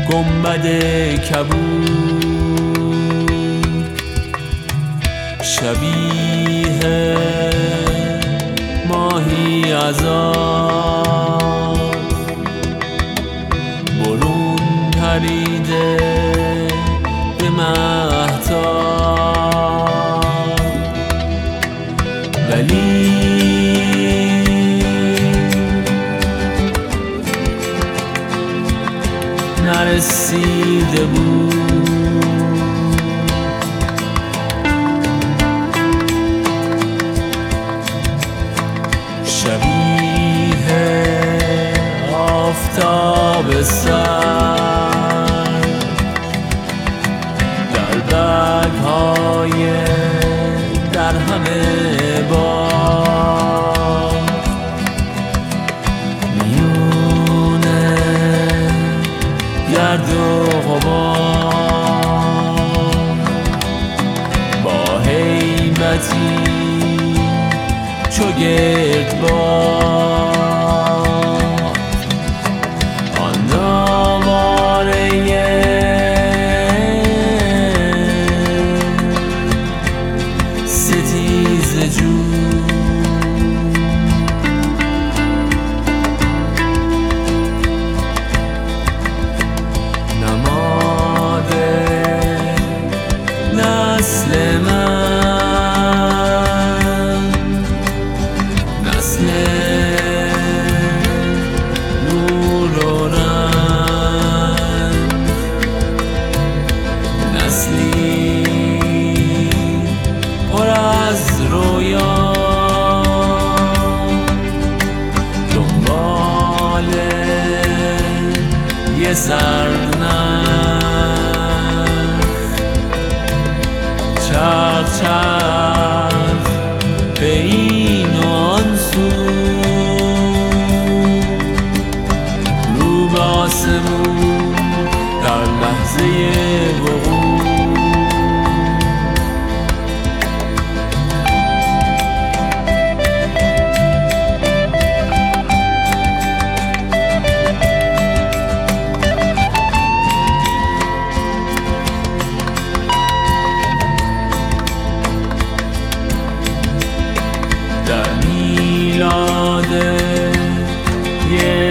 گنبد کبود، شبیه ماهی از آب برون پریده به مهتاب، ولی نرسیده بود. شبیه آفتاب سر در برگ‌های در همه باغ، میونه گرد و غبار، با هیبتی چو گردباد آن آواره ستیزه جو، نماد نسل من، نسل نور و رنگ، نسلی پر از رویا، دنبال یه سرنخ، چرخ چرخ به این و آن سو، رو به آسمون در لحظه وقوع. در میلاد یه